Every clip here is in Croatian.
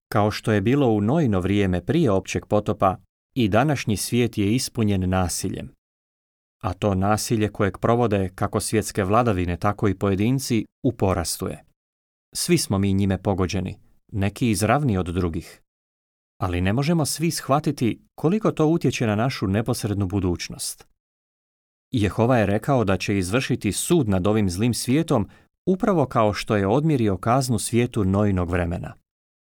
Kao što je bilo u Noino vrijeme prije općeg potopa, i današnji svijet je ispunjen nasiljem. A to nasilje kojeg provode kako svjetske vladavine, tako i pojedinci, u porastu je. Svi smo mi njime pogođeni, neki izravniji od drugih. Ali ne možemo svi shvatiti koliko to utječe na našu neposrednu budućnost. Jehova je rekao da će izvršiti sud nad ovim zlim svijetom upravo kao što je odmjerio kaznu svijetu Noinog vremena.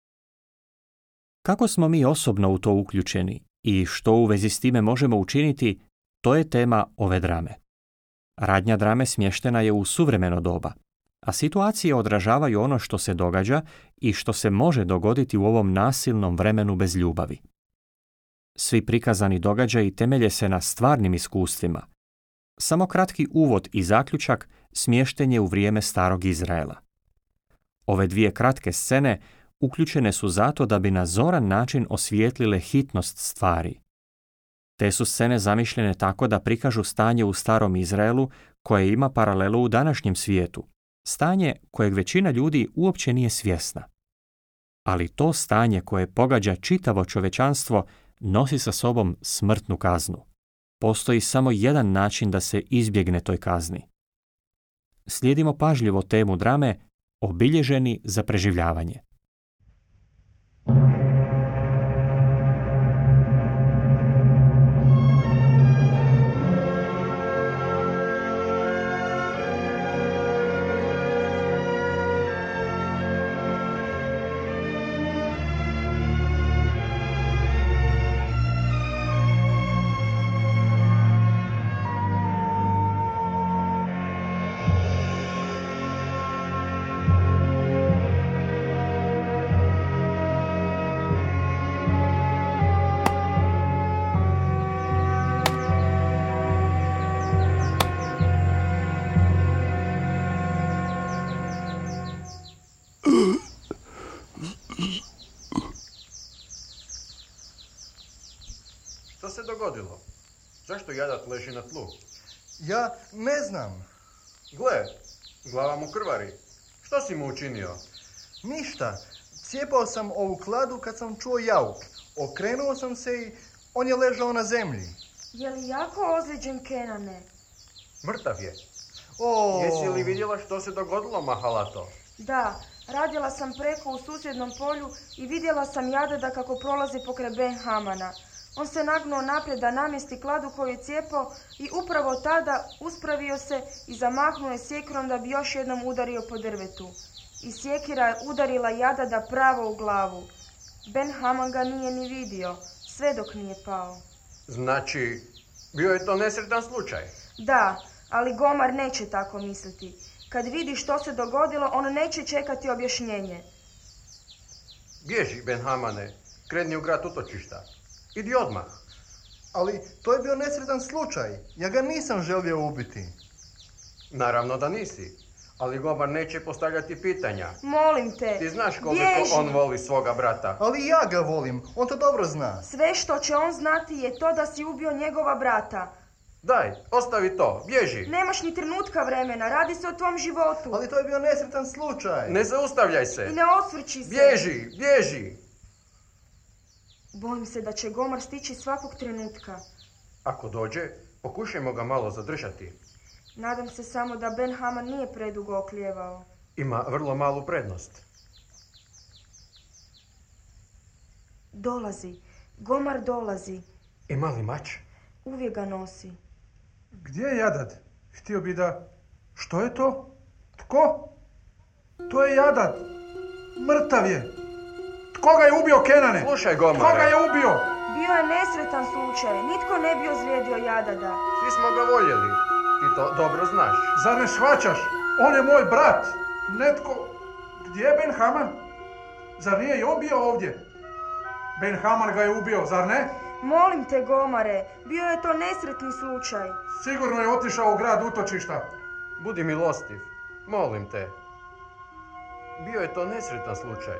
Kako smo mi osobno u to uključeni i što u vezi s time možemo učiniti, to je tema ove drame. Radnja drame smještena je u suvremeno doba, a situacije odražavaju ono što se događa i što se može dogoditi u ovom nasilnom vremenu bez ljubavi. Svi prikazani događaji temelje se na stvarnim iskustvima. Samo kratki uvod i zaključak smješten je u vrijeme starog Izraela. Ove dvije kratke scene uključene su zato da bi na zoran način osvijetlile hitnost stvari. Te su scene zamišljene tako da prikažu stanje u starom Izraelu koje ima paralelu u današnjem svijetu, stanje kojeg većina ljudi uopće nije svjesna. Ali to stanje koje pogađa čitavo čovječanstvo nosi sa sobom smrtnu kaznu. Postoji samo jedan način da se izbjegne toj kazni. Slijedimo pažljivo temu drame Obilježeni za preživljavanje. Što se dogodilo? Zašto jadat leži na tlu? Ja ne znam. Gle, glava mu krvari. Što si mu učinio? Ništa. Cijepao sam ovu kladu kad sam čuo jauk. Okrenuo sam se i on je ležao na zemlji. Je li jako ozlijeđen, Kenane? Mrtav je. O. Jesi li vidjela što se dogodilo, Mahalato? Da, radila sam preko u susjednom polju i vidjela sam Jadada kako prolazi pokraj Ben Hamana. On se nagnuo naprijed da namjesti kladu koju je cijepao i upravo tada uspravio se i zamahnuo je sjekirom da bi još jednom udario po drvetu. I sjekira je udarila Jadada pravo u glavu. Ben Haman ga nije ni vidio, sve dok nije pao. Znači, bio je to nesretan slučaj? Da, ali Gomar neće tako misliti. Kad vidi što se dogodilo, on neće čekati objašnjenje. Bježi, Ben Hamane, kreni u grad utočišta. Idi odmah. Ali to je bio nesretan slučaj. Ja ga nisam želio ubiti. Naravno da nisi, ali Gomar neće postavljati pitanja. Molim te, Ti znaš koliko bježi. on voli svoga brata. Ali ja ga volim. On to dobro zna. Sve što će on znati je to da si ubio njegova brata. Daj, ostavi to, bježi. Nemaš ni trenutka vremena, radi se o tvom životu. Ali to je bio nesretan slučaj. Ne zaustavljaj se. I ne osvrći se. Bježi, bježi. Bojim se da će Gomar stići svakog trenutka. Ako dođe, pokušajmo ga malo zadržati. Nadam se samo da Ben Haman nije predugo oklijevao. Ima vrlo malu prednost. Dolazi. Gomar dolazi. Ima li mač? Uvijek ga nosi. Gdje je Jadad? Htio bi da... Što je to? Tko? To je Jadad. Mrtav je. Tko ga je ubio, Kenane? Slušaj, Gomare. Tko ga je ubio? Bio je nesretan slučaj. Nitko ne bi ozlijedio Jadada. Svi smo ga voljeli. Ti to dobro znaš. Zar ne shvaćaš? On je moj brat. Netko... Gdje je Ben Haman? Zar nije i on bio ovdje? Ben Haman ga je ubio, zar ne? Molim te, Gomare, bio je to nesretni slučaj. Sigurno je otišao u grad utočišta. Budi milostiv. Molim te. Bio je to nesretan slučaj.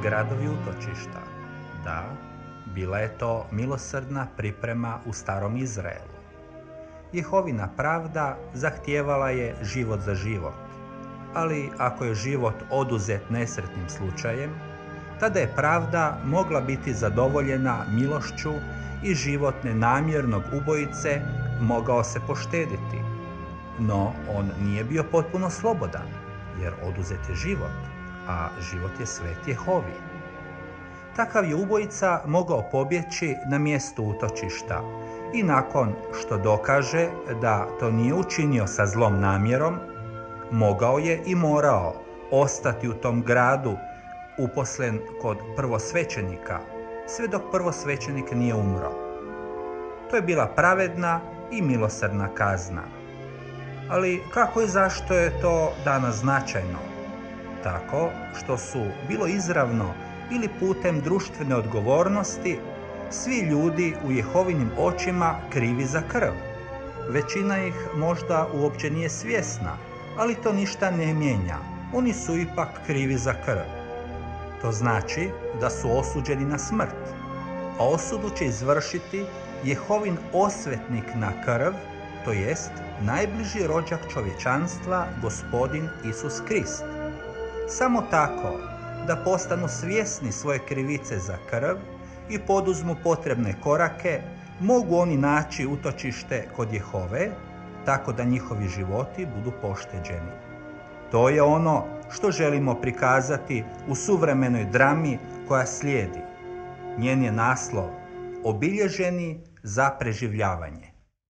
gradovi utočišta. Da, bila je to milosrdna priprema u starom Izraelu. Jehovina pravda zahtijevala je život za život, ali ako je život oduzet nesretnim slučajem, tada je pravda mogla biti zadovoljena milošću i život nenamjernog ubojice mogao se poštediti. No, on nije bio potpuno slobodan, jer oduzet je život, a život je svet Jehovi. Takav je ubojica mogao pobjeći na mjestu utočišta i nakon što dokaže da to nije učinio sa zlom namjerom, mogao je i morao ostati u tom gradu uposlen kod prvosvećenika, sve dok prvosvećenik nije umro. To je bila pravedna i milosrdna kazna. Ali kako i zašto je to danas značajno? Tako što su bilo izravno ili putem društvene odgovornosti svi ljudi u Jehovinim očima krivi za krv. Većina ih možda uopće nije svjesna, ali to ništa ne mijenja. Oni su ipak krivi za krv. To znači da su osuđeni na smrt, a osudu će izvršiti Jehovin osvetnik na krv, to jest najbliži rođak čovječanstva, Gospodin Isus Krist. Samo tako da postanu svjesni svoje krivice za krv i poduzmu potrebne korake, mogu oni naći utočište kod Jehove, tako da njihovi životi budu pošteđeni. To je ono što želimo prikazati u suvremenoj drami koja slijedi. Njen je naslov Obilježeni za preživljavanje.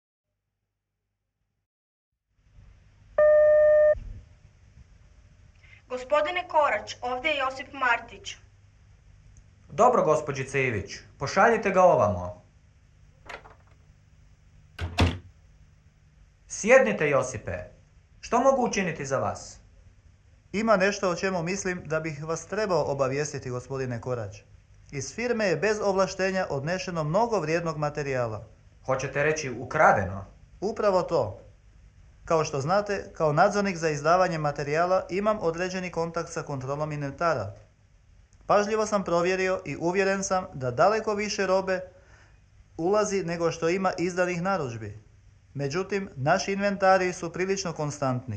Gospodine Korać, ovdje je Josip Martić. Dobro, gospođice Ivić, pošaljite ga ovamo. Sjednite, Josipe. Što mogu učiniti za vas? Ima nešto o čemu mislim da bih vas trebao obavijestiti, gospodine Korać. Iz firme je bez ovlaštenja odnešeno mnogo vrijednog materijala. Hoćete reći ukradeno? Upravo to. Kao što znate, kao nadzornik za izdavanje materijala imam određeni kontakt sa kontrolom inventara. Pažljivo sam provjerio i uvjeren sam da daleko više robe ulazi nego što ima izdanih narudžbi. Međutim, naši inventari su prilično konstantni.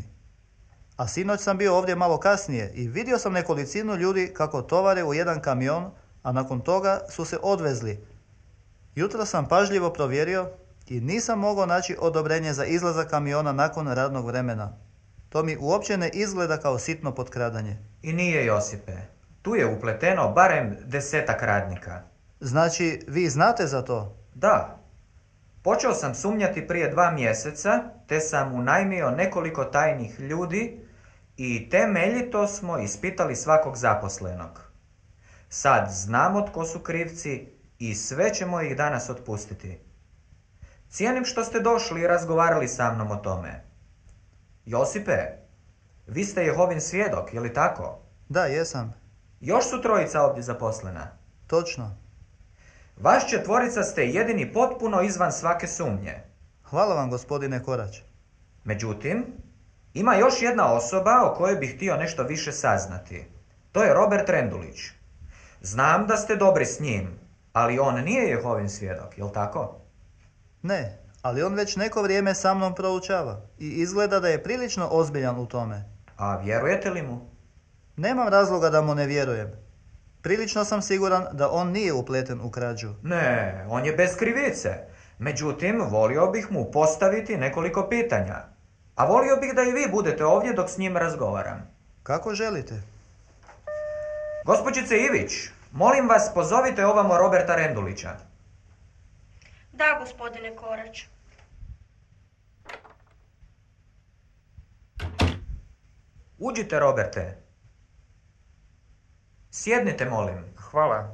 A sinoć sam bio ovdje malo kasnije i vidio sam nekolicinu ljudi kako tovare u jedan kamion, a nakon toga su se odvezli. Jutro sam pažljivo provjerio i nisam mogao naći odobrenje za izlazak kamiona nakon radnog vremena. To mi uopće ne izgleda kao sitno potkradanje. I nije, Josipe. Tu je upleteno barem 10 radnika. Znači, vi znate za to? Da. Počeo sam sumnjati prije 2 mjeseca, te sam unajmio nekoliko tajnih ljudi i temeljito smo ispitali svakog zaposlenog. Sad znamo tko su krivci i sve ćemo ih danas otpustiti. Cijenim što ste došli i razgovarali sa mnom o tome. Josipe, vi ste Jehovin svjedok, je li tako? Da, jesam. Još su 3 ovdje zaposlena. Točno. Vaš 4 ste jedini potpuno izvan svake sumnje. Hvala vam, gospodine Korać. Međutim, ima još jedna osoba o kojoj bih htio nešto više saznati. To je Robert Rendulić. Znam da ste dobri s njim, ali on nije Jehovin svjedok, jel tako? Ne, ali on već neko vrijeme sa mnom proučava i izgleda da je prilično ozbiljan u tome. A vjerujete li mu? Nemam razloga da mu ne vjerujem. Prilično sam siguran da on nije upleten u krađu. Ne, on je bez krivice. Međutim, volio bih mu postaviti nekoliko pitanja. A volio bih da i vi budete ovdje dok s njim razgovaram. Kako želite. Gospođice Ivić, molim vas pozovite ovamo Roberta Rendulića. Da, gospodine Korać. Uđite, Roberte. Sjednite, molim. Hvala.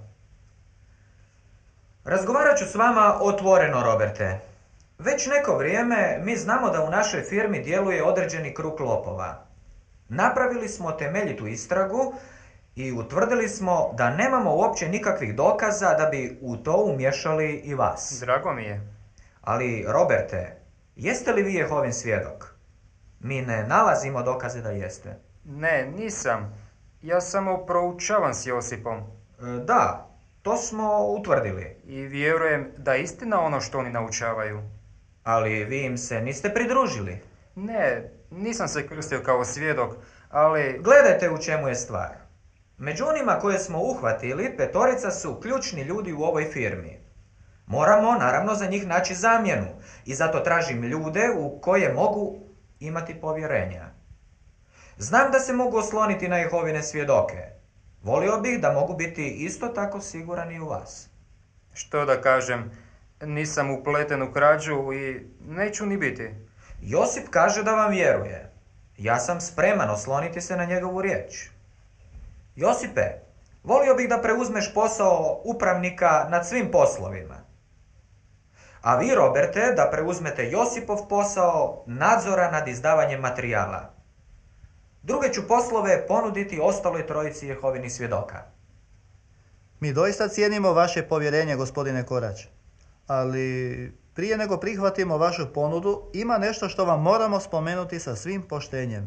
Razgovarat ću s vama otvoreno, Roberte. Već neko vrijeme mi znamo da u našoj firmi djeluje određeni krug lopova. Napravili smo temeljitu istragu i utvrdili smo da nemamo uopće nikakvih dokaza da bi u to umješali i vas. Drago mi je. Ali, Roberte, jeste li vi Jehovin svjedok? Mi ne nalazimo dokaze da jeste. Ne, nisam. Ja samo proučavam s Josipom. Da, to smo utvrdili. I vjerujem da je istina ono što oni naučavaju. Ali vi im se niste pridružili. Ne, nisam se krstio kao svjedok, ali... Gledajte u čemu je stvar. Među onima koje smo uhvatili, 5 su ključni ljudi u ovoj firmi. Moramo, naravno, za njih naći zamjenu i zato tražim ljude u koje mogu imati povjerenja. Znam da se mogu osloniti na Jehovine svjedoke. Volio bih da mogu biti isto tako siguran i u vas. Što da kažem, nisam upleten u krađu i neću ni biti. Josip kaže da vam vjeruje. Ja sam spreman osloniti se na njegovu riječ. Josipe, volio bih da preuzmeš posao upravnika nad svim poslovima. A vi, Roberte, da preuzmete Josipov posao nadzora nad izdavanjem materijala. Druge ću poslove ponuditi ostaloj 3 Jehovinih svjedoka. Mi doista cijenimo vaše povjerenje, gospodine Korać. Ali prije nego prihvatimo vašu ponudu, ima nešto što vam moramo spomenuti sa svim poštenjem.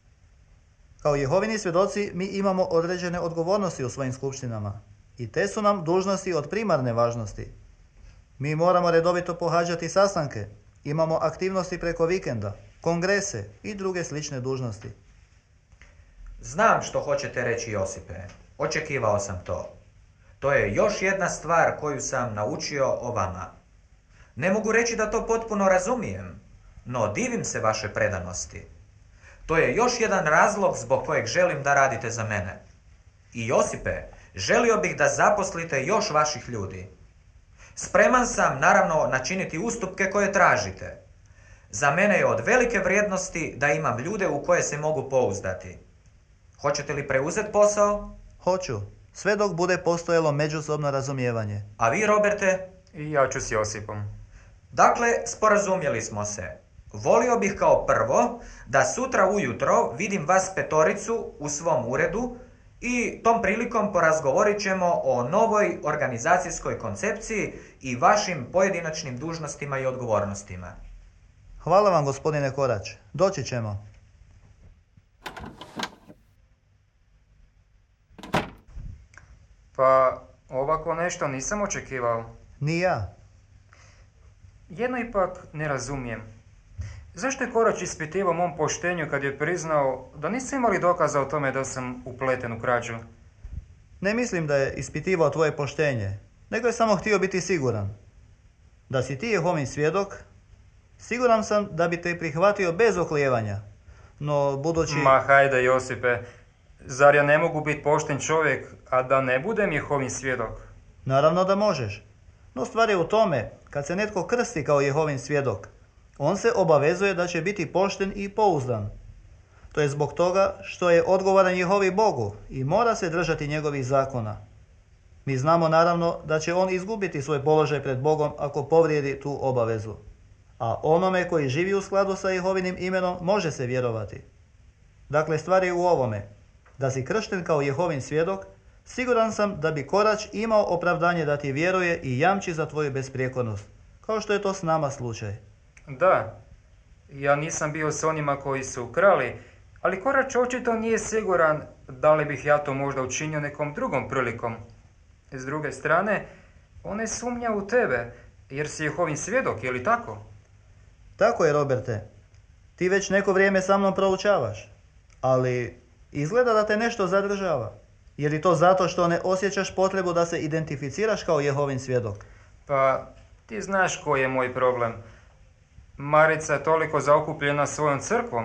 Kao Jehovini svjedoci mi imamo određene odgovornosti u svojim skupštinama i te su nam dužnosti od primarne važnosti. Mi moramo redovito pohađati sastanke, imamo aktivnosti preko vikenda, kongrese i druge slične dužnosti. Znam što hoćete reći, Josipe. Očekivao sam to. To je još jedna stvar koju sam naučio o vama. Ne mogu reći da to potpuno razumijem, no divim se vaše predanosti. To je još jedan razlog zbog kojeg želim da radite za mene. I Josipe, želio bih da zaposlite još vaših ljudi. Spreman sam, naravno, načiniti ustupke koje tražite. Za mene je od velike vrijednosti da imam ljude u koje se mogu pouzdati. Hoćete li preuzeti posao? Hoću, sve dok bude postojalo međusobno razumijevanje. A vi, Roberte? I ja ću s Josipom. Dakle, sporazumjeli smo se. Volio bih kao prvo da sutra ujutro vidim vas 5 u svom uredu i tom prilikom porazgovorit ćemo o novoj organizacijskoj koncepciji i vašim pojedinačnim dužnostima i odgovornostima. Hvala vam, gospodine Korać. Doći ćemo. Pa, ovako nešto nisam očekivao. Ni ja. Jedno ipak ne razumijem. Zašto je Korać ispitivao mom poštenju kad je priznao da nisu imali dokaza o tome da sam upleten u krađu? Ne mislim da je ispitivao tvoje poštenje, nego je samo htio biti siguran. Da si ti Jehovin svjedok, siguran sam da bi te prihvatio bez oklijevanja. No, budući... Ma hajde, Josipe, zar ja ne mogu biti pošten čovjek, a da ne budem Jehovin svjedok? Naravno da možeš. No stvar je u tome, kad se netko krsti kao Jehovin svjedok, on se obavezuje da će biti pošten i pouzdan. To je zbog toga što je odgovoran Jehovi Bogu i mora se držati njegovih zakona. Mi znamo naravno da će on izgubiti svoj položaj pred Bogom ako povrijedi tu obavezu. A onome koji živi u skladu sa Jehovinim imenom može se vjerovati. Dakle, stvar je u ovome. Da si kršten kao Jehovin svjedok, siguran sam da bi Korać imao opravdanje da ti vjeruje i jamči za tvoju besprijekornost, kao što je to s nama slučaj. Da, ja nisam bio s onima koji su krali, ali Korać očito nije siguran da li bih ja to možda učinio nekom drugom prilikom. S druge strane, on ne sumnja u tebe, jer si Jehovin svjedok, je li tako? Tako je, Roberte. Ti već neko vrijeme sa mnom proučavaš, ali izgleda da te nešto zadržava. Je li to zato što ne osjećaš potrebu da se identificiraš kao Jehovin svjedok? Pa, ti znaš koji je moj problem. Marica je toliko zaokupljena svojom crkvom.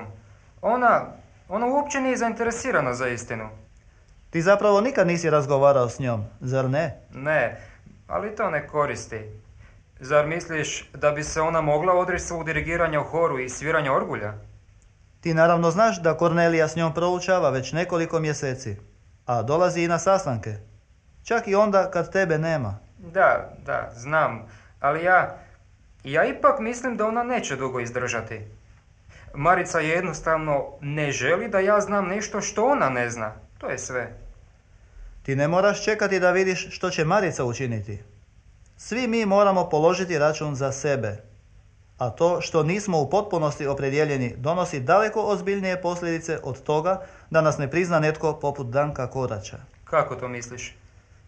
Ona uopće nije zainteresirana za istinu. Ti zapravo nikad nisi razgovarao s njom, zar ne? Ne, ali to ne koristi. Zar misliš da bi se ona mogla odreći svog dirigiranja u horu i sviranja orgulja? Ti naravno znaš da Kornelija s njom proučava već nekoliko mjeseci, a dolazi i na sastanke. Čak i onda kad tebe nema. Da, znam, ali ja ipak mislim da ona neće dugo izdržati. Marica jednostavno ne želi da ja znam nešto što ona ne zna. To je sve. Ti ne moraš čekati da vidiš što će Marica učiniti. Svi mi moramo položiti račun za sebe. a to što nismo u potpunosti opredjeljeni donosi daleko ozbiljnije posljedice od toga da nas ne prizna netko poput Danka Korača. Kako to misliš?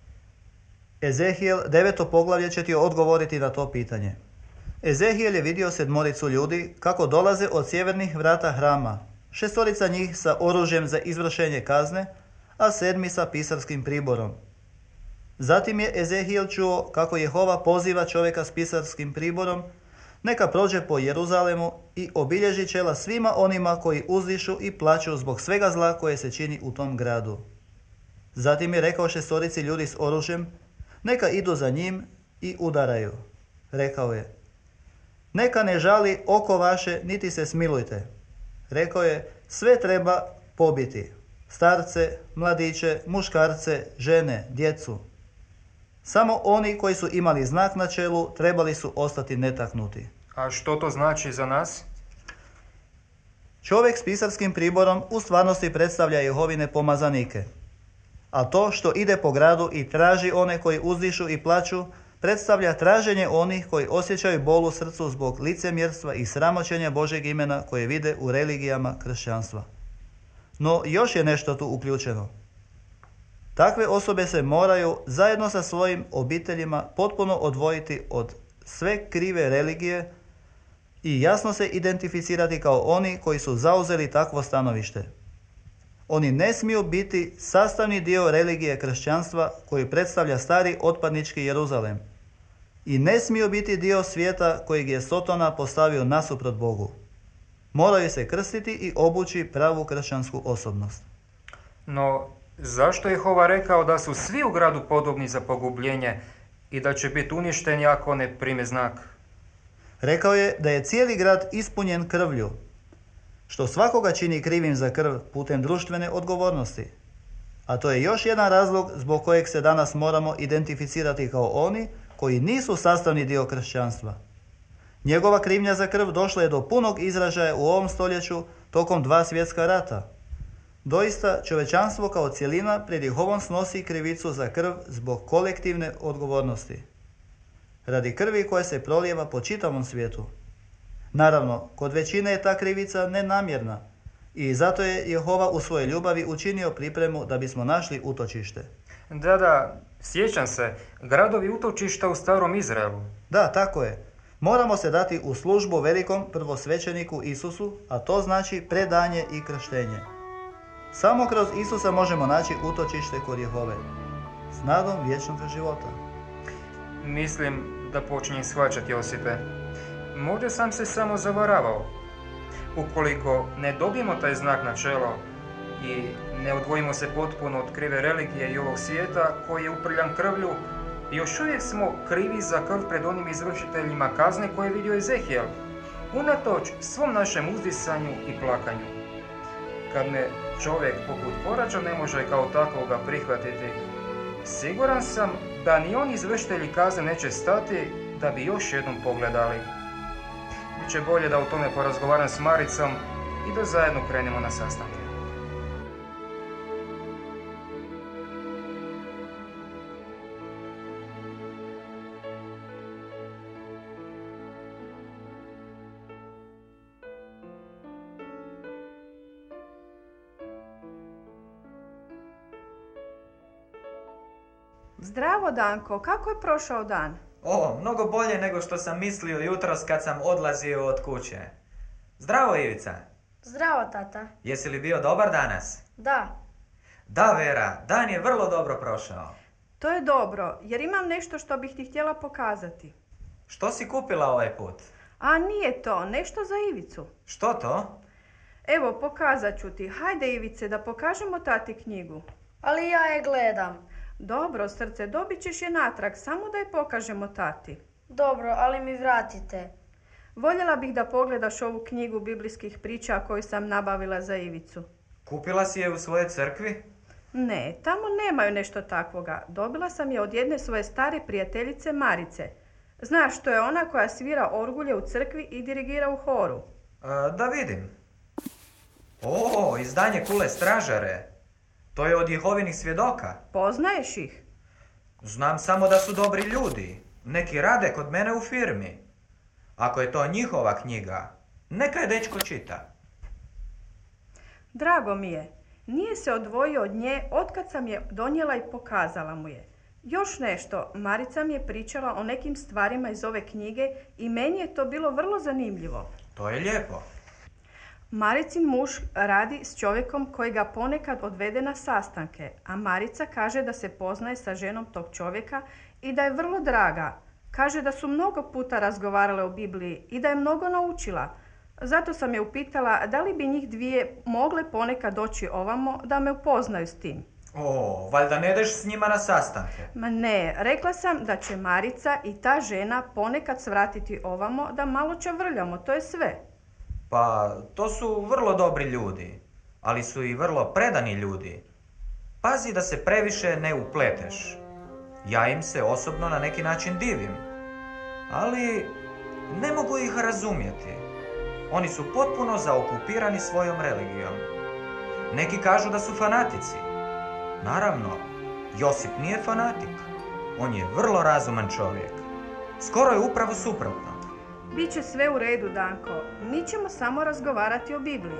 Ezehijel 9. poglavlje će ti odgovoriti na to pitanje. Ezehijel je vidio 7 ljudi kako dolaze od sjevernih vrata hrama, 6 njih sa oružjem za izvršenje kazne, a 7 sa pisarskim priborom. Zatim je Ezehijel čuo kako Jehova poziva čovjeka s pisarskim priborom neka prođe po Jeruzalemu i obilježi čela svima onima koji uzdišu i plaću zbog svega zla koje se čini u tom gradu. Zatim je rekao 6 ljudi s oružjem neka idu za njim i udaraju. Rekao je: neka ne žali oko vaše, niti se smilujte. Rekao je: sve treba pobiti. Starce, mladiće, muškarce, žene, djecu. Samo oni koji su imali znak na čelu trebali su ostati netaknuti. A što to znači za nas? Čovjek s pisarskim priborom u stvarnosti predstavlja Jehovine pomazanike. A to što ide po gradu i traži one koji uzdišu i plaću, predstavlja traženje onih koji osjećaju bol u srcu zbog licemjerstva i sramoćenja Božjeg imena koje vide u religijama kršćanstva. No još je nešto tu uključeno. Takve osobe se moraju zajedno sa svojim obiteljima potpuno odvojiti od sve krive religije i jasno se identificirati kao oni koji su zauzeli takvo stanovište. Oni ne smiju biti sastavni dio religije kršćanstva koji predstavlja stari otpadnički Jeruzalem i ne smiju biti dio svijeta kojeg je Sotona postavio nasuprot Bogu. Moraju se krstiti i obući pravu kršćansku osobnost. No, zašto je Jehova rekao da su svi u gradu podobni za pogubljenje i da će biti uništeni ako ne prime znak? Rekao je da je cijeli grad ispunjen krvlju, što svakoga čini krivim za krv putem društvene odgovornosti. A to je još jedan razlog zbog kojeg se danas moramo identificirati kao oni koji nisu sastavni dio kršćanstva. Njegova krivnja za krv došla je do punog izražaja u ovom stoljeću tokom 2 svjetska rata. Doista, čovečanstvo kao cjelina pred Jehovom snosi krivicu za krv zbog kolektivne odgovornosti. Radi krvi koja se prolijeva po čitavom svijetu. Naravno, kod većine je ta krivica nenamjerna i zato je Jehova u svojoj ljubavi učinio pripremu da bismo našli utočište. Da, sjećam se, gradovi utočišta u starom Izraelu. Da, tako je. Moramo se dati u službu velikom prvosvećeniku Isusu, a to znači predanje i krštenje. Samo kroz Isusa možemo naći utočište kod Jehove, s nadom vječnog života. Mislim da počinjem shvaćati, Josipe. Možda sam se samo zavaravao. Ukoliko ne dobijemo taj znak na čelo i ne odvojimo se potpuno od krive religije i ovog svijeta koji je uprljan krvlju, još uvijek smo krivi za krv pred onim izvršiteljima kazne koje je vidio Ezehijel, unatoč svom našem uzdisanju i plakanju. Kad me čovjek poput Korača ne može kao takvoga prihvatiti, siguran sam da ni oni izvršitelji kazne neće stati da bi još jednom pogledali. Biće bolje da o tome porazgovaram s Maricom i da zajedno krenemo na sastanke. Zdravo, Danko, kako je prošao dan? O, mnogo bolje nego što sam mislio jutros kad sam odlazio od kuće. Zdravo, Ivica. Zdravo, tata. Jesi li bio dobar danas? Da. Da, Vera, dan je vrlo dobro prošao. To je dobro, jer imam nešto što bih ti htjela pokazati. Što si kupila ovaj put? A nije to, nešto za Ivicu. Što to? Evo, pokazat ću ti. Hajde, Ivice, da pokažemo tati knjigu. Ali ja je gledam. Dobro, srce, dobit ćeš je natrag, samo da je pokažemo tati. Dobro, ali mi vratite. Voljela bih da pogledaš ovu knjigu biblijskih priča koju sam nabavila za Ivicu. Kupila si je u svojoj crkvi? Ne, tamo nemaju nešto takvoga. Dobila sam je od jedne svoje stare prijateljice Marice. Znaš, to je ona koja svira orgulje u crkvi i dirigira u horu. Da vidim. O, izdanje Kule stražare. To je od Jehovinih svjedoka. Poznaješ ih? Znam samo da su dobri ljudi. Neki rade kod mene u firmi. Ako je to njihova knjiga, neka je dečko čita. Drago mi je. Nije se odvojio od nje otkad sam je donijela i pokazala mu je. Još nešto, Marica mi je pričala o nekim stvarima iz ove knjige i meni je to bilo vrlo zanimljivo. To je lijepo. Maricin muž radi s čovjekom koji ga ponekad odvede na sastanke, a Marica kaže da se poznaje sa ženom tog čovjeka i da je vrlo draga. Kaže da su mnogo puta razgovarale o Bibliji i da je mnogo naučila. Zato sam je upitala da li bi njih dvije mogle ponekad doći ovamo da me upoznaju s tim. O, valjda ne ideš s njima na sastanke? Ma ne, rekla sam da će Marica i ta žena ponekad svratiti ovamo da malo čavrljamo, to je sve. Pa, to su vrlo dobri ljudi, ali su i vrlo predani ljudi. Pazi da se previše ne upleteš. Ja im se osobno na neki način divim, ali ne mogu ih razumjeti. Oni su potpuno zaokupirani svojom religijom. Neki kažu da su fanatici. Naravno, Josip nije fanatik. On je vrlo razuman čovjek. Skoro je upravo suprotno. Biće sve u redu, Danko. Mi ćemo samo razgovarati o Bibliji.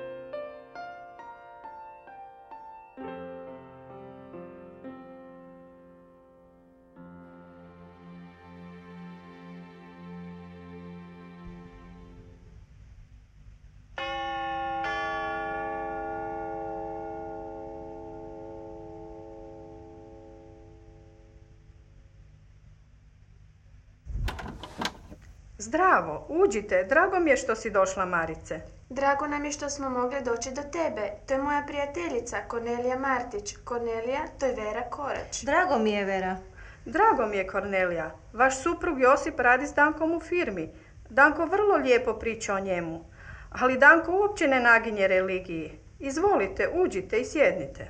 Zdravo, uđite. Drago mi je što si došla, Marice. Drago nam je što smo mogli doći do tebe. To je moja prijateljica, Kornelija Martić. Kornelija, to je Vera Korać. Drago mi je, Vera. Drago mi je, Kornelija. Vaš suprug Josip radi s Dankom u firmi. Danko vrlo lijepo priča o njemu. Ali Danko uopće ne naginje religiji. Izvolite, uđite i sjednite.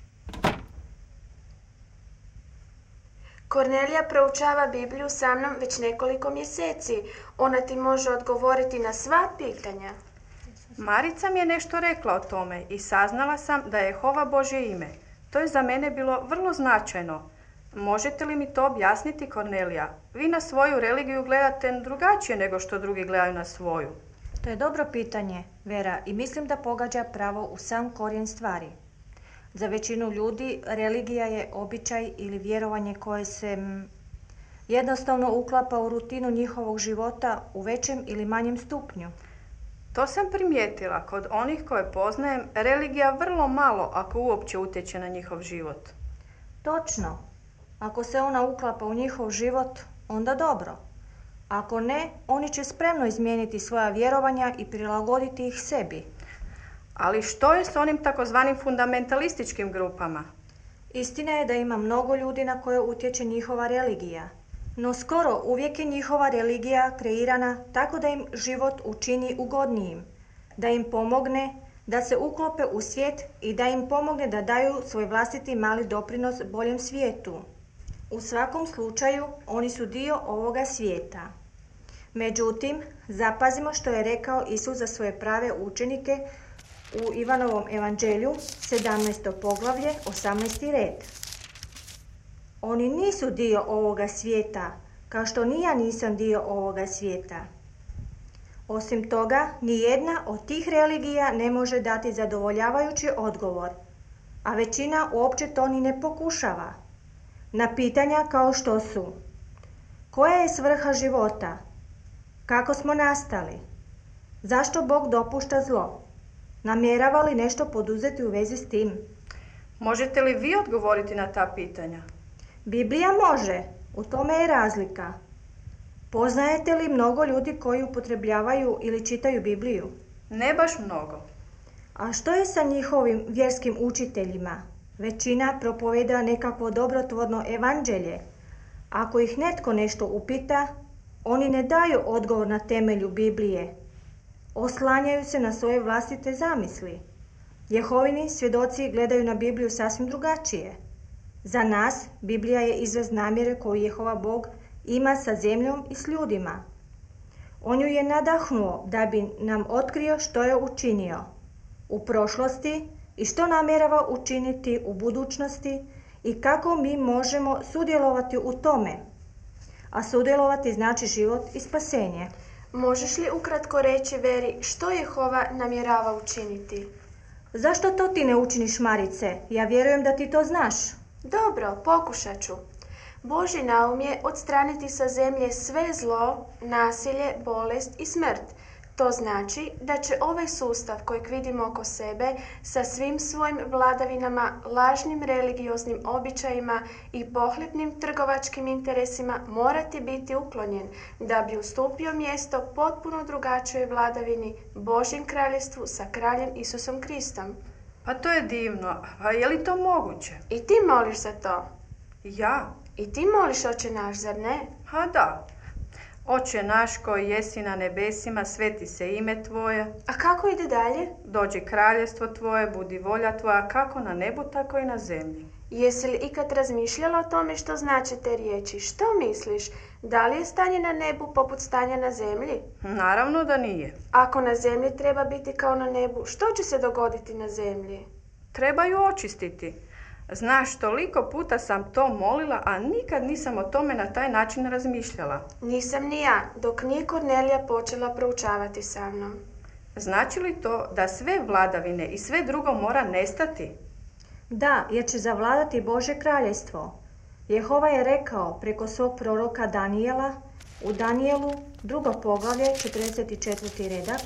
Kornelija proučava Bibliju sa mnom već nekoliko mjeseci. Ona ti može odgovoriti na sva pitanja. Marica mi je nešto rekla o tome i saznala sam da je Jehova Božje ime. To je za mene bilo vrlo značajno. Možete li mi to objasniti, Kornelija? Vi na svoju religiju gledate drugačije nego što drugi gledaju na svoju. To je dobro pitanje, Vera, i mislim da pogađa pravo u sam korijen stvari. Za većinu ljudi religija je običaj ili vjerovanje koje se jednostavno uklapa u rutinu njihovog života u većem ili manjem stupnju. To sam primijetila. Kod onih koje poznajem, religija vrlo malo, ako uopće utječe na njihov život. Točno. Ako se ona uklapa u njihov život, onda dobro. Ako ne, oni će spremno izmijeniti svoja vjerovanja i prilagoditi ih sebi. Ali što je s onim takozvanim fundamentalističkim grupama? Istina je da ima mnogo ljudi na koje utječe njihova religija. No skoro uvijek je njihova religija kreirana tako da im život učini ugodnijim, da im pomogne da se uklope u svijet i da im pomogne da daju svoj vlastiti mali doprinos boljem svijetu. U svakom slučaju oni su dio ovoga svijeta. Međutim, zapazimo što je rekao Isus za svoje prave učenike u Ivanovom evanđelju, 17. poglavlje, 18. red. Oni nisu dio ovoga svijeta, kao što ni ja nisam dio ovoga svijeta. Osim toga, nijedna od tih religija ne može dati zadovoljavajući odgovor, a većina uopće to ni ne pokušava. Na pitanja kao što su: koja je svrha života? Kako smo nastali? Zašto Bog dopušta zlo? Namjerava li nešto poduzeti u vezi s tim? Možete li vi odgovoriti na ta pitanja? Biblija može, u tome je razlika. Poznajete li mnogo ljudi koji upotrebljavaju ili čitaju Bibliju? Ne baš mnogo. A što je sa njihovim vjerskim učiteljima? Većina propoveda nekakvo dobrotvorno evanđelje. Ako ih netko nešto upita, oni ne daju odgovor na temelju Biblije. Oslanjaju se na svoje vlastite zamisli. Jehovini svjedoci gledaju na Bibliju sasvim drugačije. Za nas Biblija je izraz namjere koju Jehova Bog ima sa zemljom i s ljudima. On ju je nadahnuo da bi nam otkrio što je učinio u prošlosti i što namjerava učiniti u budućnosti i kako mi možemo sudjelovati u tome. A sudjelovati znači život i spasenje. Možeš li ukratko reći, Veri, što Jehova namjerava učiniti? Zašto to ti ne učiniš, Marice? Ja vjerujem da ti to znaš. Dobro, pokušat ću. Božji naum je odstraniti sa zemlje sve zlo, nasilje, bolest i smrt. To znači da će ovaj sustav kojeg vidimo oko sebe sa svim svojim vladavinama, lažnim religioznim običajima i pohlepnim trgovačkim interesima morati biti uklonjen da bi ustupio mjesto potpuno drugačijoj vladavini, Božjem kraljevstvu sa kraljem Isusom Kristom. Pa to je divno. A je li to moguće? I ti moliš za to? Ja? I ti moliš, Oče naš, zar ne? A da. Oče naš koji jesi na nebesima, sveti se ime Tvoje. A kako ide dalje? Dođi kraljevstvo Tvoje, budi volja Tvoja, kako na nebu, tako i na zemlji. Jesi li ikad razmišljala o tome što znače te riječi? Što misliš? Da li je stanje na nebu poput stanja na zemlji? Naravno da nije. Ako na zemlji treba biti kao na nebu, što će se dogoditi na zemlji? Treba ju očistiti. Znaš, toliko puta sam to molila, a nikad nisam o tome na taj način razmišljala. Nisam ni ja, dok nije Kornelija počela proučavati sa mnom. Znači li to da sve vladavine i sve drugo mora nestati? Da, jer će zavladati Božje kraljevstvo. Jehova je rekao preko svog proroka Danijela u Danijelu 2. poglavlje 44. redak.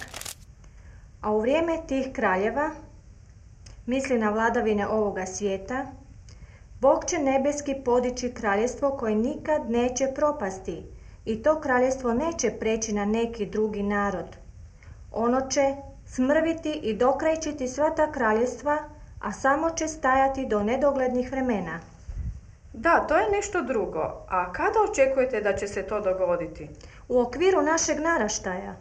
A u vrijeme tih kraljeva, misli na vladavine ovoga svijeta, Bog će nebeski podići kraljevstvo koje nikad neće propasti i to kraljevstvo neće preći na neki drugi narod. Ono će smrviti i dokrajčiti sva ta kraljevstva, a samo će stajati do nedoglednih vremena. Da, to je nešto drugo. A kada očekujete da će se to dogoditi? U okviru našeg naraštaja.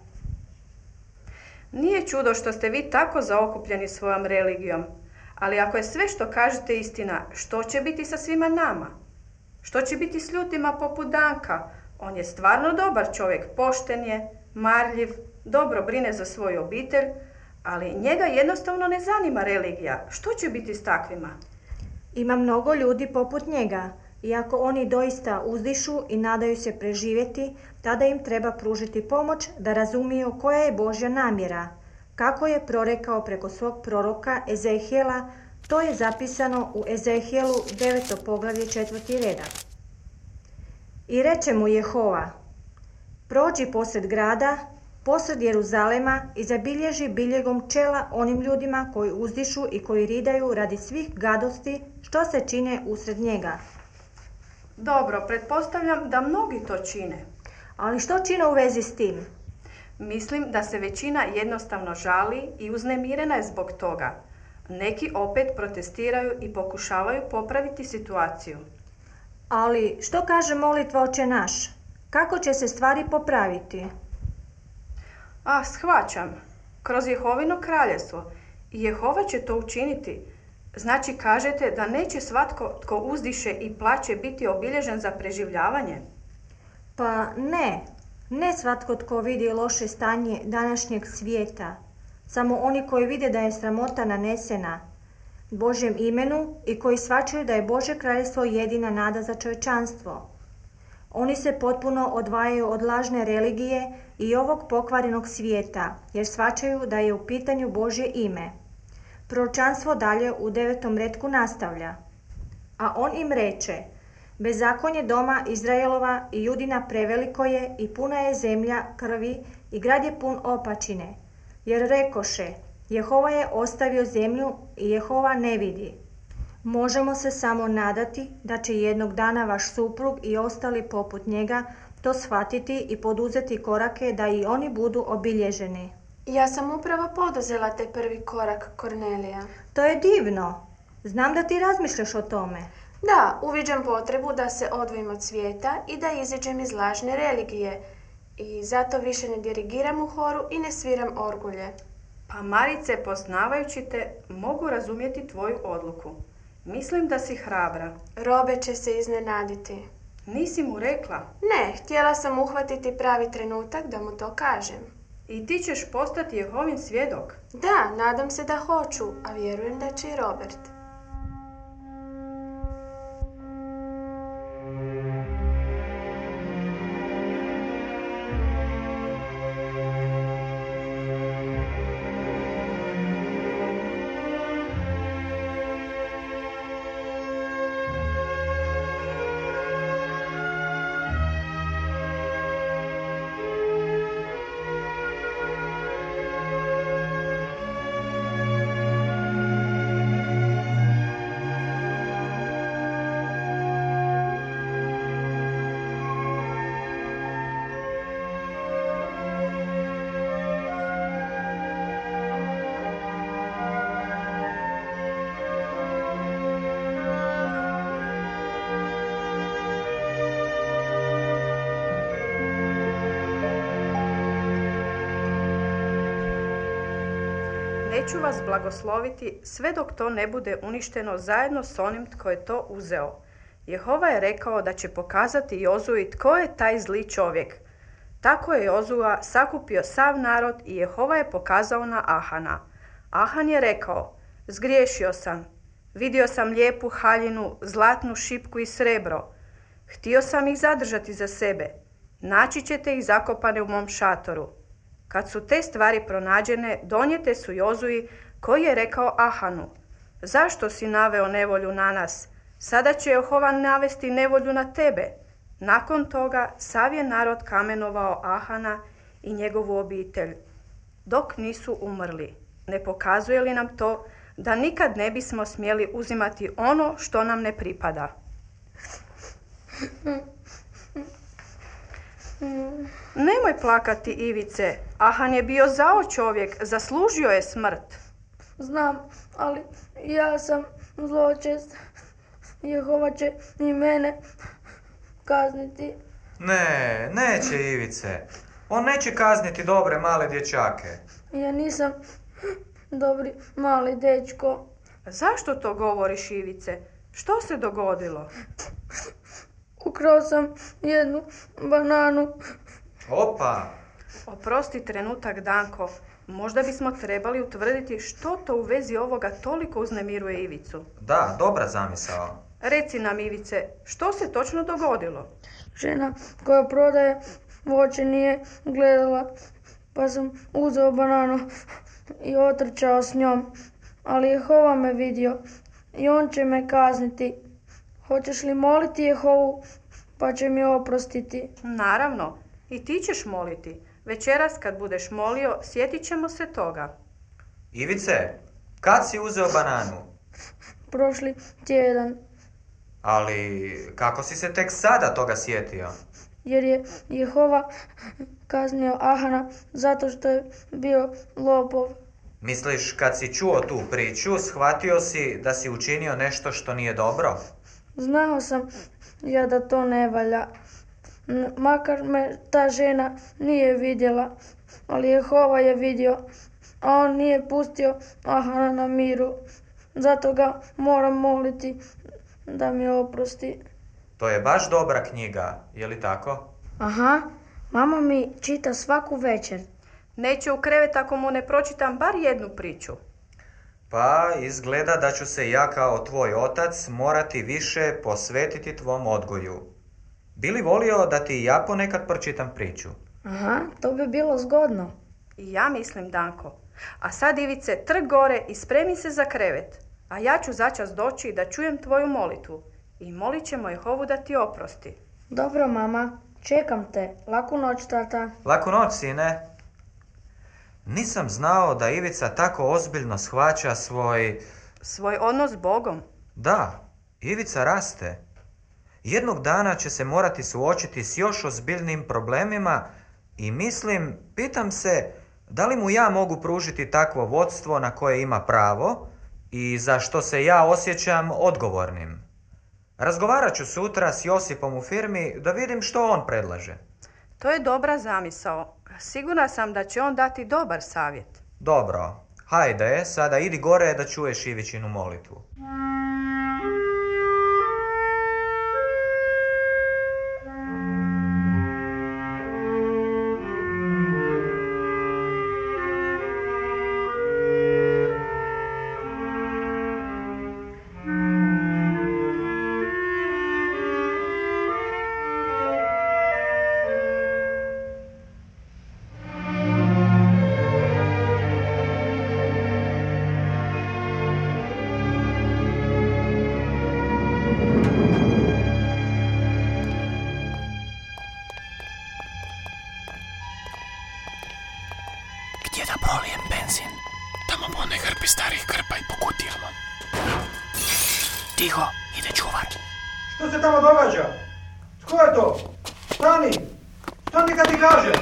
Nije čudo što ste vi tako zaokupljeni svojom religijom. Ali ako je sve što kažete istina, što će biti sa svima nama? Što će biti s ljudima poput Danka? On je stvarno dobar čovjek, pošten je, marljiv, dobro brine za svoju obitelj, ali njega jednostavno ne zanima religija. Što će biti s takvima? Ima mnogo ljudi poput njega. I ako oni doista uzdišu i nadaju se preživjeti, tada im treba pružiti pomoć da razumiju koja je Božja namjera. Kako je prorekao preko svog proroka Ezehijela, to je zapisano u Ezehijelu 9. poglavlje 4. redak. I reče mu Jehova, prođi posred grada, posred Jeruzalema i zabilježi biljegom čela onim ljudima koji uzdišu i koji ridaju radi svih gadosti što se čine usred njega. Dobro, pretpostavljam da mnogi to čine. Ali što čine u vezi s tim? Mislim da se većina jednostavno žali i uznemirena je zbog toga. Neki opet protestiraju i pokušavaju popraviti situaciju. Ali što kaže molitva Oče naš? Kako će se stvari popraviti? Shvaćam. Kroz Jehovino kraljevstvo. I Jehova će to učiniti. Znači kažete da neće svatko tko uzdiše i plaće biti obilježen za preživljavanje? Pa ne. Ne svatko tko vidi loše stanje današnjeg svijeta. Samo oni koji vide da je sramota nanesena Božjem imenu i koji shvaćaju da je Božje kraljevstvo jedina nada za čovječanstvo. Oni se potpuno odvajaju od lažne religije i ovog pokvarenog svijeta, jer shvaćaju da je u pitanju Božje ime. Proročanstvo dalje u 9. retku nastavlja. A on im reče, bezakonje doma Izraelova i Judina preveliko je i puna je zemlja krvi i grad je pun opačine. Jer rekoše, Jehova je ostavio zemlju i Jehova ne vidi. Možemo se samo nadati da će jednog dana vaš suprug i ostali poput njega to shvatiti i poduzeti korake da i oni budu obilježeni. Ja sam upravo poduzela taj prvi korak, Kornelija. To je divno. Znam da ti razmišljaš o tome. Da, uviđam potrebu da se odvojim od svijeta i da iziđem iz lažne religije. I zato više ne dirigiram u horu i ne sviram orgulje. Pa Marice, poznavajući te, mogu razumjeti tvoju odluku. Mislim da si hrabra. Robe će se iznenaditi. Nisi mu rekla? Ne, htjela sam uhvatiti pravi trenutak da mu to kažem. I ti ćeš postati Jehovin svjedok? Da, nadam se da hoću, a vjerujem da će i Robert. neću vas blagosloviti sve dok to ne bude uništeno zajedno s onim tko je to uzeo. Jehova je rekao da će pokazati Jozui tko je taj zli čovjek. Tako je Jozua sakupio sav narod i Jehova je pokazao na Ahana. Ahan je rekao, zgriješio sam. Vidio sam lijepu haljinu, zlatnu šipku i srebro. Htio sam ih zadržati za sebe. Naći ćete ih zakopane u mom šatoru. Kad su te stvari pronađene, donijete su Jozui, koji je rekao Ahanu, zašto si naveo nevolju na nas? Sada će Jehova navesti nevolju na tebe. Nakon toga sav je narod kamenovao Ahana i njegovu obitelj, dok nisu umrli. Ne pokazuje li nam to da nikad ne bismo smjeli uzimati ono što nam ne pripada? Nemoj plakati, Ivice. Ahan je bio zao čovjek, zaslužio je smrt. Znam, ali ja sam zločest. Jehova će i mene kazniti. Ne, neće Ivice. On neće kazniti dobre male dječake. Ja nisam dobri mali dečko. Zašto to govoriš, Ivice? Što se dogodilo? Ukrao sam jednu bananu. Opa! Oprosti trenutak, Danko. Možda bismo trebali utvrditi što to u vezi ovoga toliko uznemiruje Ivicu. Da, dobra zamisao. Reci nam, Ivice, što se točno dogodilo? Žena koja prodaje voće nije gledala, pa sam uzeo bananu i otrčao s njom. Ali Jehova me vidio i on će me kazniti. Hoćeš li moliti Jehovu, pa će mi oprostiti? Naravno, i ti ćeš moliti. Večeras kad budeš molio, sjetit ćemo se toga. Ivice, kad si uzeo bananu? Prošli tjedan. Ali kako si se tek sada toga sjetio? Jer je Jehova kaznio Ahana zato što je bio lopov. Misliš, kad si čuo tu priču, shvatio si da si učinio nešto što nije dobro? Znao sam ja da to ne valja. Makar me ta žena nije vidjela, ali Jehova je vidio, a on nije pustio Ahana na miru. Zato ga moram moliti da mi oprosti. To je baš dobra knjiga, je li tako? Aha, mama mi čita svaku večer. Neće u krevet ako mu ne pročitam bar jednu priču. Pa izgleda da ću se ja kao tvoj otac morati više posvetiti tvom odgoju. Bi li volio da ti ja ponekad pročitam priču? Aha, to bi bilo zgodno. I ja mislim, Danko. A sad, Ivice, trg gore i spremi se za krevet. A ja ću začas doći da čujem tvoju molitvu. I molit ćemo Jehovu da ti oprosti. Dobro, mama. Čekam te. Laku noć, tata. Laku noć, sine. Nisam znao da Ivica tako ozbiljno shvaća svoj odnos s Bogom. Da, Ivica raste. Jednog dana će se morati suočiti s još ozbiljnim problemima i pitam se da li mu ja mogu pružiti takvo vodstvo na koje ima pravo i za što se ja osjećam odgovornim. Razgovarat ću sutra s Josipom u firmi da vidim što on predlaže. To je dobra zamisao. Sigurna sam da će on dati dobar savjet. Dobro, hajde, sada idi gore da čuješ Ivičinu molitvu. Gdje da prolijem benzin? Tamo po onoj hrpi starih krpa i po kutijama. Tiho, ide čuvar. Što se tamo događa? Tko je to? Stani! Stani kad ti kažem!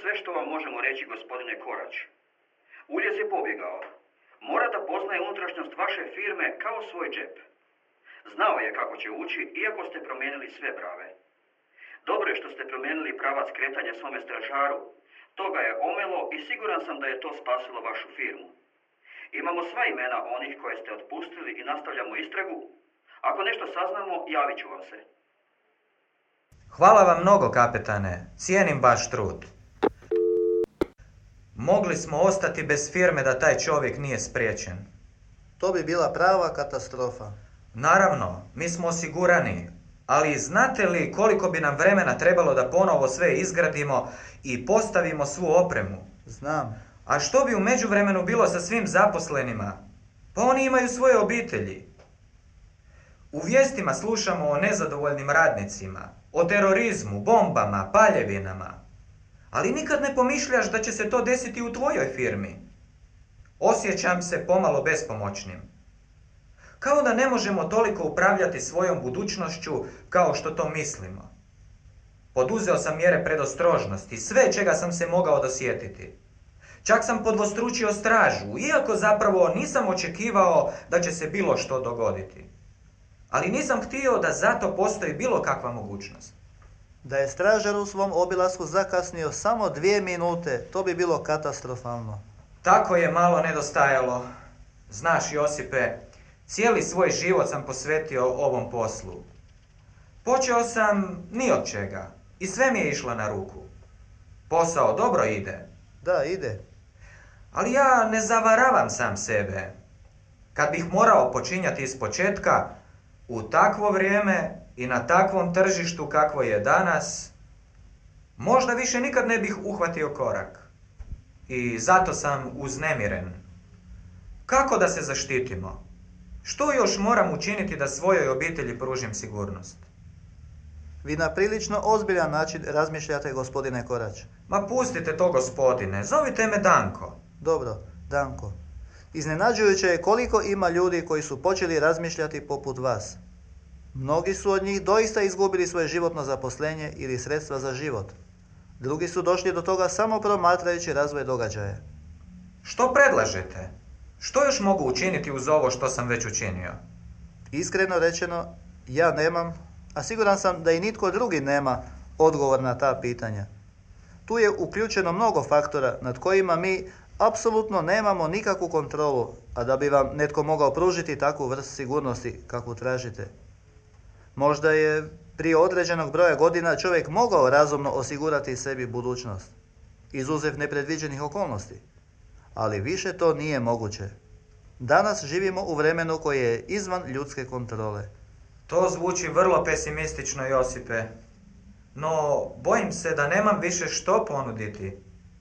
sve što vam možemo reći, gospodine Korać. Uljez je pobjegao. Mora da poznaje unutrašnjost vaše firme kao svoj džep. Znao je kako će ući, iako ste promijenili sve brave. Dobro je što ste promijenili pravac kretanja svome stražaru. Toga je omelo i siguran sam da je to spasilo vašu firmu. Imamo sva imena onih koje ste otpustili i nastavljamo istragu. Ako nešto saznamo, javit ću vam se. Hvala vam mnogo, kapetane. Cijenim vaš trud. Mogli smo ostati bez firme da taj čovjek nije spriječen. To bi bila prava katastrofa. Naravno, mi smo osigurani. Ali znate li koliko bi nam vremena trebalo da ponovo sve izgradimo i postavimo svu opremu? Znam. A što bi u međuvremenu bilo sa svim zaposlenima? Pa oni imaju svoje obitelji. U vijestima slušamo o nezadovoljnim radnicima, o terorizmu, bombama, paljevinama. Ali nikad ne pomišljaš da će se to desiti u tvojoj firmi. Osjećam se pomalo bespomoćnim. Kao da ne možemo toliko upravljati svojom budućnošću kao što to mislimo. Poduzeo sam mjere predostrožnosti, sve čega sam se mogao dosjetiti. Čak sam podvostručio stražu, iako zapravo nisam očekivao da će se bilo što dogoditi. Ali nisam htio da zato postoji bilo kakva mogućnost. Da je stražar u svom obilasku zakasnio samo 2 minute, to bi bilo katastrofalno. Tako je malo nedostajalo. Znaš, Josipe, cijeli svoj život sam posvetio ovom poslu. Počeo sam ni od čega i sve mi je išlo na ruku. Posao dobro ide. Da, ide. Ali ja ne zavaravam sam sebe. Kad bih morao počinjati ispočetka, u takvo vrijeme i na takvom tržištu kakvo je danas, možda više nikad ne bih uhvatio korak. I zato sam uznemiren. Kako da se zaštitimo? Što još moram učiniti da svojoj obitelji pružim sigurnost? Vi na prilično ozbiljan način razmišljate, gospodine Korać. Ma pustite to, gospodine. Zovite me Danko. Dobro, Danko. Iznenađujuće je koliko ima ljudi koji su počeli razmišljati poput vas. Mnogi su od njih doista izgubili svoje životno zaposlenje ili sredstva za život. Drugi su došli do toga samo promatrajući razvoj događaja. Što predlažete? Što još mogu učiniti uz ovo što sam već učinio? Iskreno rečeno, ja nemam, a siguran sam da i nitko drugi nema odgovor na ta pitanja. Tu je uključeno mnogo faktora nad kojima mi apsolutno nemamo nikakvu kontrolu, a da bi vam netko mogao pružiti takvu vrstu sigurnosti kakvu tražite. Možda je prije određenog broja godina čovjek mogao razumno osigurati sebi budućnost, izuzev nepredviđenih okolnosti. Ali više to nije moguće. Danas živimo u vremenu koje je izvan ljudske kontrole. To zvuči vrlo pesimistično, Josipe. No, bojim se da nemam više što ponuditi.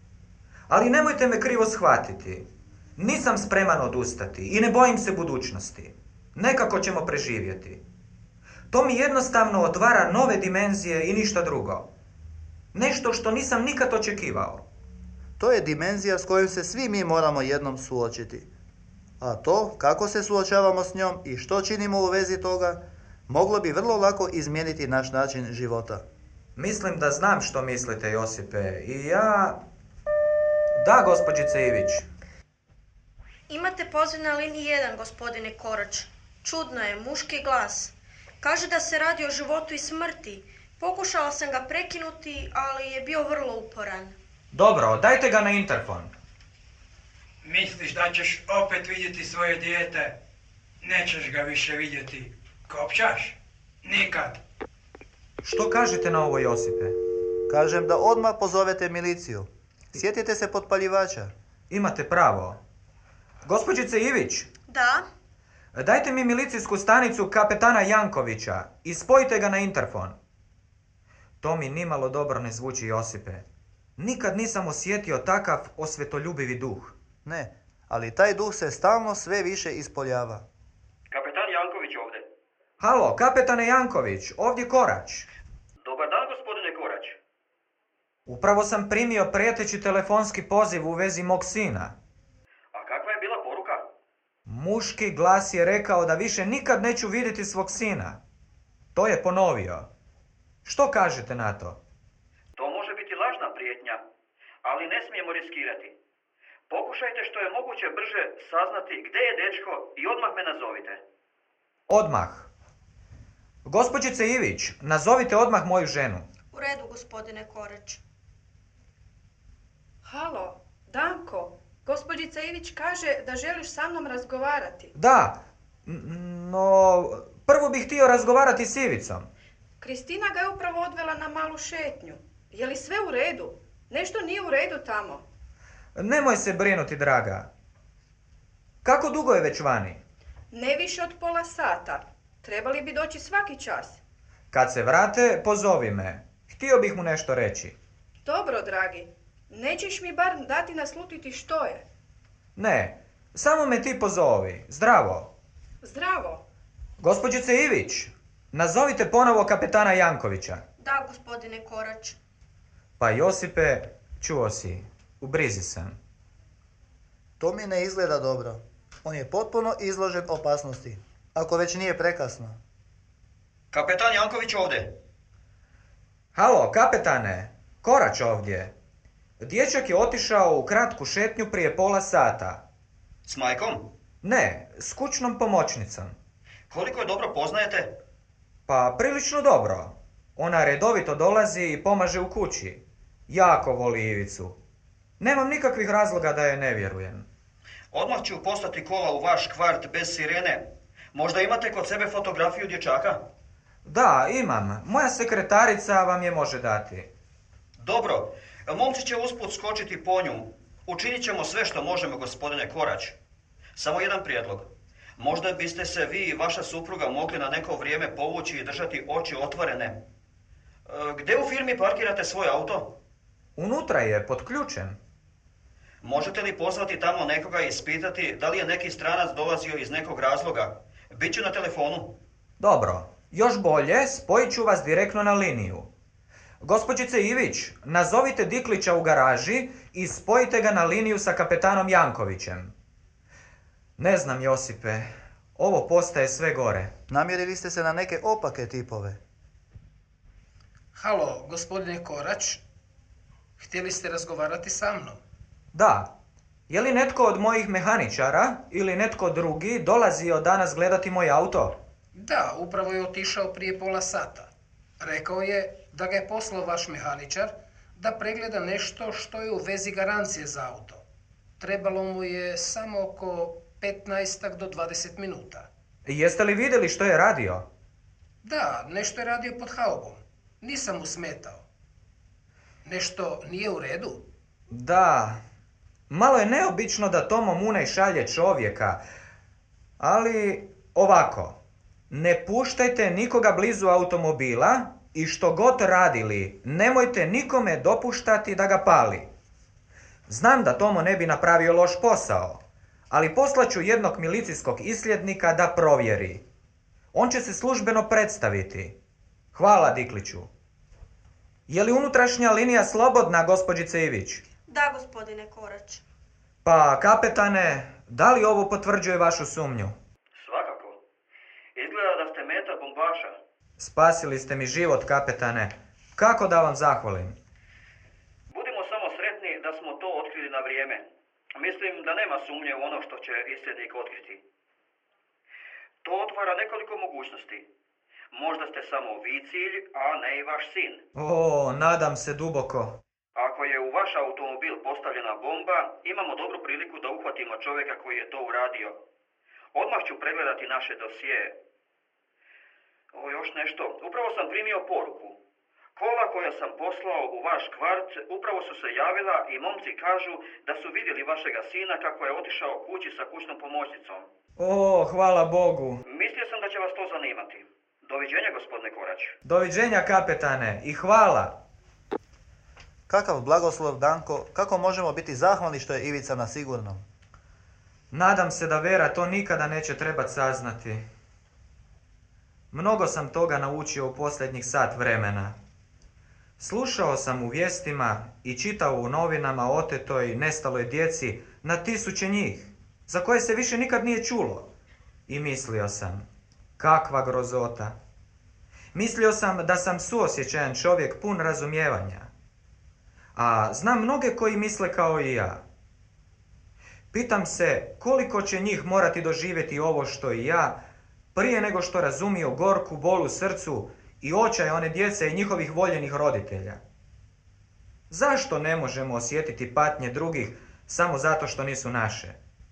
Ali nemojte me krivo shvatiti. Nisam spreman odustati i ne bojim se budućnosti. Nekako ćemo preživjeti. To mi jednostavno otvara nove dimenzije i ništa drugo. Nešto što nisam nikad očekivao. To je dimenzija s kojom se svi mi moramo jednom suočiti. A to, kako se suočavamo s njom i što činimo u vezi toga, moglo bi vrlo lako izmijeniti naš način života. Mislim da znam što mislite, Josipe, i ja... Da, gospođice Ivić. Imate poziv na liniji 1, gospodine Korać. Čudno je, muški glas. Kaže da se radi o životu i smrti. Pokušala sam ga prekinuti, ali je bio vrlo uporan. Dobro, dajte ga na interfon. Misliš da ćeš opet vidjeti svoje dijete? Nećeš ga više vidjeti. Kopčaš? Nikad. Što kažete na ovo, Josipe? Kažem da odmah pozovete miliciju. Sjetite se potpaljivača. Imate pravo. Gospođice Ivić. Da? Dajte mi milicijsku stanicu kapetana Jankovića i spojite ga na interfon. To mi nimalo dobro ne zvuči, Josipe. Nikad nisam osjetio takav osvetoljubivi duh. Ne, ali taj duh se stalno sve više ispoljava. Kapetan Janković ovdje. Halo, kapetane Janković, ovdje Korać. Dobar dan, gospodine Korać. Upravo sam primio prijeteći telefonski poziv u vezi mog sina. A kakva je bila poruka? Muški glas je rekao da više nikad neću vidjeti svog sina. To je ponovio. Što kažete na to? To može biti lažna prijetnja. ali ne smijemo riskirati. Pokušajte što je moguće brže saznati gdje je dečko i odmah me nazovite. Odmah. Gospođice Ivić, nazovite odmah moju ženu. U redu, gospodine Korać. Halo, Danko, gospođica Ivić kaže da želiš sa mnom razgovarati. Da, no prvo bih htio razgovarati s Ivicom. Kristina ga je upravo odvela na malu šetnju. Je li sve u redu? Nešto nije u redu tamo. Nemoj se brinuti, draga. Kako dugo je već vani? Ne više od pola sata. Trebali bi doći svaki čas. Kad se vrate, pozovi me. Htio bih mu nešto reći. Dobro, dragi. Nećeš mi bar dati naslutiti što je? Ne, samo me ti pozovi. Zdravo. Zdravo. Gospođice Ivić, nazovite ponovo kapetana Jankovića. Da, gospodine Korać. Pa Josipe, čuo si. U brizi sam. To mi ne izgleda dobro. On je potpuno izložen opasnosti. Ako već nije prekasno. Kapetan Janković ovdje. Halo, kapetane. Korać ovdje. Dječak je otišao u kratku šetnju prije pola sata. S majkom? Ne, s kućnom pomoćnicom. Koliko je dobro poznajete? Pa prilično dobro. Ona redovito dolazi i pomaže u kući. Jako voli Ivicu. Nemam nikakvih razloga da je ne vjerujem. Odmah ću poslati kola u vaš kvart bez sirene. Možda imate kod sebe fotografiju dječaka? Da, imam. Moja sekretarica vam je može dati. Dobro. Momci će usput skočiti po nju. Učinit ćemo sve što možemo, gospodine Korać. Samo jedan prijedlog. Možda biste se vi i vaša supruga mogli na neko vrijeme povući i držati oči otvorene. Gdje u firmi parkirate svoj auto? Unutra je, pod ključem. Možete li pozvati tamo nekoga i ispitati da li je neki stranac dolazio iz nekog razloga? Biću na telefonu. Dobro. Još bolje, spojit ću vas direktno na liniju. Gospođice Ivić, nazovite Diklića u garaži i spojite ga na liniju sa kapetanom Jankovićem. Ne znam, Josipe, ovo postaje sve gore. Namjerili ste se na neke opake tipove. Halo, gospodine Korać, htjeli ste razgovarati sa mnom? Da. Je li netko od mojih mehaničara ili netko drugi dolazio danas gledati moj auto? Da, upravo je otišao prije pola sata. Rekao je da ga je poslao vaš mehaničar da pregleda nešto što je u vezi garancije za auto. Trebalo mu je samo oko 15 do 20 minuta. Jeste li vidjeli što je radio? Da, nešto je radio pod haubom. Nisam mu smetao. Nešto nije u redu? Da. Malo je neobično da Tomo Munej šalje čovjeka. Ali ovako. Ne puštajte nikoga blizu automobila i što god radili, nemojte nikome dopuštati da ga pali. Znam da Tomo ne bi napravio loš posao, ali poslaću jednog milicijskog isljednika da provjeri. On će se službeno predstaviti. Hvala, Dikliću. Je li unutrašnja linija slobodna, gospođice Ivić? Da, gospodine Korać. Pa, kapetane, da li ovo potvrđuje vašu sumnju? Svakako. Izgleda da ste meta bombaša. Spasili ste mi život, kapetane. Kako da vam zahvalim? Budimo samo sretni da smo to otkrili na vrijeme. Mislim da nema sumnje u ono što će isljednik otkriti. To otvara nekoliko mogućnosti. Možda ste samo vi cilj, a ne i vaš sin. O, nadam se duboko. Ako je u vaš automobil postavljena bomba, imamo dobru priliku da uhvatimo čovjeka koji je to uradio. Odmah ću pregledati naše dosije. O, još nešto. Upravo sam primio poruku. Kola koja sam poslao u vaš kvart upravo su se javila i momci kažu da su vidjeli vašega sina kako je otišao kući sa kućnom pomoćnicom. O, hvala Bogu. Mislio sam da će vas to zanimati. Doviđenja, gospodine Korać. Doviđenja, kapetane, i hvala. Kakav blagoslov, Danko, kako možemo biti zahvalni što je Ivica na sigurnom? Nadam se da Vera to nikada neće trebati saznati. Mnogo sam toga naučio u posljednjih sat vremena. Slušao sam u vijestima i čitao u novinama o otetoj, nestaloj djeci na tisuće njih, za koje se više nikad nije čulo. I mislio sam, kakva grozota. Mislio sam da sam suosjećajan čovjek pun razumijevanja. a znam mnoge koji misle kao i ja. Pitam se koliko će njih morati doživjeti ovo što i ja, prije nego što razumiju gorku bol u srcu i očaj one djece i njihovih voljenih roditelja. Zašto ne možemo osjetiti patnje drugih samo zato što nisu naše?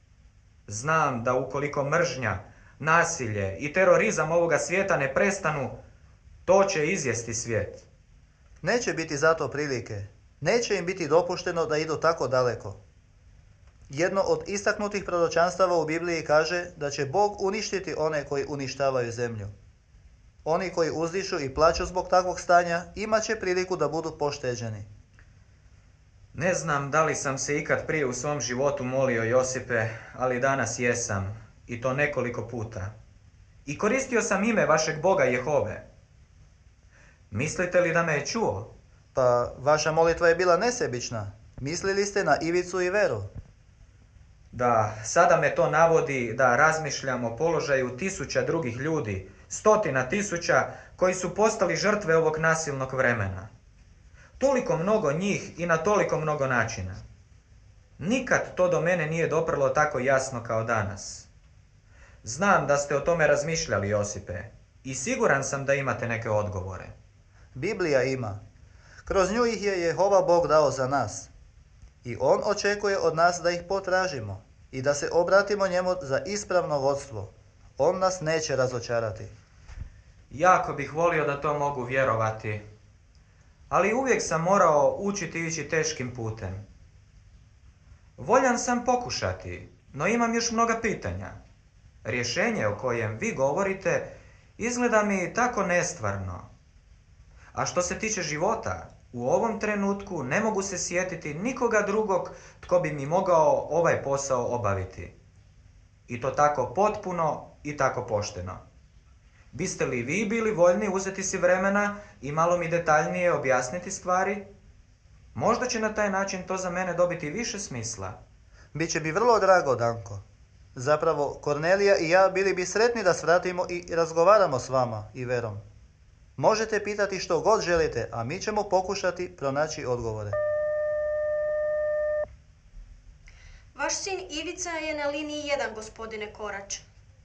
Znam da ukoliko mržnja, nasilje i terorizam ovoga svijeta ne prestanu, to će izjesti svijet. Neće biti zato prilike. Neće im biti dopušteno da idu tako daleko. Jedno od istaknutih proročanstava u Bibliji kaže da će Bog uništiti one koji uništavaju zemlju. Oni koji uzdišu i plaću zbog takvog stanja imat će priliku da budu pošteđeni. Ne znam da li sam se ikad prije u svom životu molio, Josipe, ali danas jesam, i to nekoliko puta. I koristio sam ime vašeg Boga Jehove. Mislite li da me je čuo? Pa, vaša molitva je bila nesebična. Mislili ste na Ivicu i Veru. Da, sada me to navodi da razmišljam o položaju tisuća drugih ljudi, stotina tisuća koji su postali žrtve ovog nasilnog vremena. Toliko mnogo njih i na toliko mnogo načina. Nikad to do mene nije doprlo tako jasno kao danas. Znam da ste o tome razmišljali, Josipe, i siguran sam da imate neke odgovore. Biblija ima. Kroz nju ih je Jehova Bog dao za nas. I on očekuje od nas da ih potražimo i da se obratimo njemu za ispravno vodstvo. On nas neće razočarati. Jako bih volio da to mogu vjerovati, ali uvijek sam morao učiti ići teškim putem. Voljan sam pokušati, no imam još mnoga pitanja. Rješenje o kojem vi govorite izgleda mi tako nestvarno. A što se tiče života, u ovom trenutku ne mogu se sjetiti nikoga drugog tko bi mi mogao ovaj posao obaviti. I to tako potpuno i tako pošteno. Biste li vi bili voljni uzeti si vremena i malo mi detaljnije objasniti stvari? Možda će na taj način to za mene dobiti više smisla. Biće mi vrlo drago, Danko. Zapravo, Kornelija i ja bili bi sretni da svratimo i razgovaramo s vama i Verom. Možete pitati što god želite, a mi ćemo pokušati pronaći odgovore. Vaš sin Ivica je na liniji 1, gospodine Korač.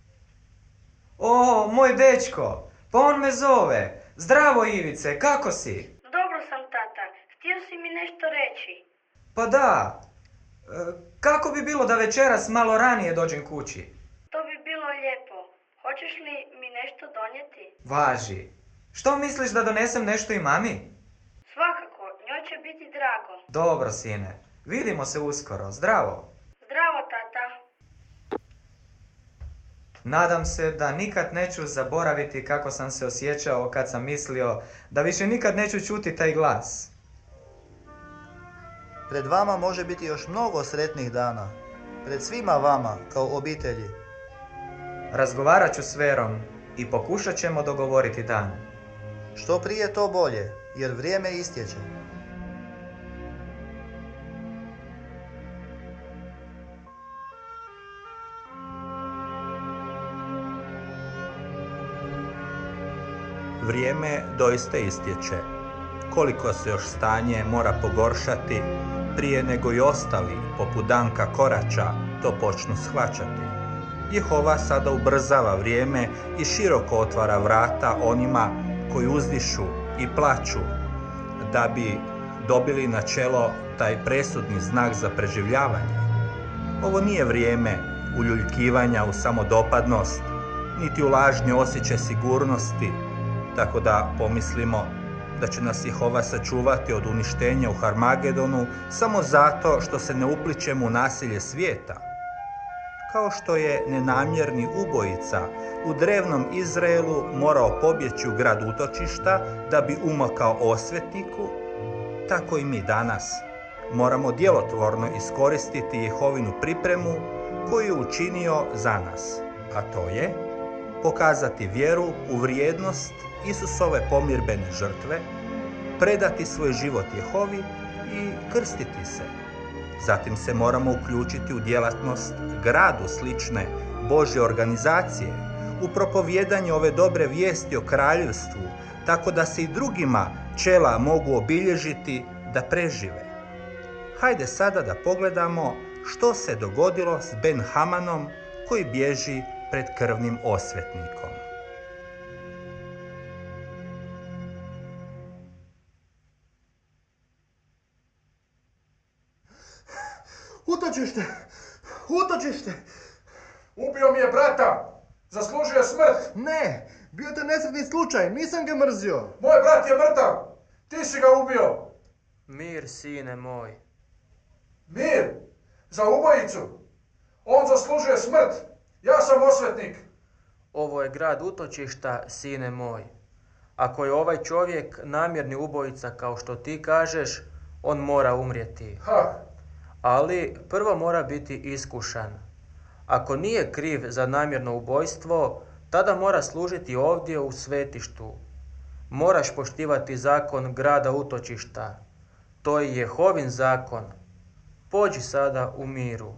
O, moj dečko, pa on me zove. Zdravo, Ivice, kako si? Dobro sam, tata. Htio si mi nešto reći. Pa da. Kako bi bilo da večeras malo ranije dođem kući? To bi bilo lijepo. Hoćeš li mi nešto donijeti? Važi. Što misliš da donesem nešto i mami? Svakako, njoj će biti drago. Dobro, sine. Vidimo se uskoro. Zdravo. Zdravo, tata. Nadam se da nikad neću zaboraviti kako sam se osjećao kad sam mislio da više nikad neću čuti taj glas. Pred vama može biti još mnogo sretnih dana. Pred svima vama, kao obitelji. Razgovarat ću s Verom i pokušat ćemo dogovoriti dan. Što prije to bolje, jer vrijeme istječe. Vrijeme doista istječe. Koliko se još stanje mora pogoršati prije nego i ostali, poput Danka Korača, to počnu shvaćati. Jehova sada ubrzava vrijeme i široko otvara vrata onima koji uzdišu i plaću da bi dobili na čelo taj presudni znak za preživljavanje. Ovo nije vrijeme uljuljkivanja u samodopadnost, niti u lažni osjećaj sigurnosti, tako da pomislimo da će nas Jehova sačuvati od uništenja u Harmagedonu samo zato što se ne uplićemo u nasilje svijeta. Kao što je nenamjerni ubojica u drevnom Izraelu morao pobjeći u grad utočišta da bi umakao osvetniku, tako i mi danas moramo djelotvorno iskoristiti Jehovinu pripremu koju je učinio za nas, a to je pokazati vjeru u vrijednost Isusove pomirbene žrtve, predati svoj život Jehovi i krstiti se. Zatim se moramo uključiti u djelatnost gradu slične Božje organizacije, u propovijedanje ove dobre vijesti o kraljevstvu, tako da se i drugima čela mogu obilježiti da prežive. Hajde sada da pogledamo što se dogodilo s Ben Hamanom koji bježi pred krvnim osvetnikom. Utočište! Utočište! Ubio mi je brata! Zaslužio smrt! Ne! Bio to nesretni slučaj, nisam ga mrzio! Moj brat je mrtav! Ti si ga ubio! Mir, sine moj. Mir? Za ubojicu? On zaslužuje smrt! Ja sam osvetnik! Ovo je grad utočišta, sine moj. Ako je ovaj čovjek namjerni ubojica kao što ti kažeš, on mora umrijeti. Ali prvo mora biti iskušan. Ako nije kriv za namjerno ubojstvo, tada mora služiti ovdje u svetištu. Moraš poštivati zakon grada utočišta. To je Jehovin zakon. Pođi sada u miru.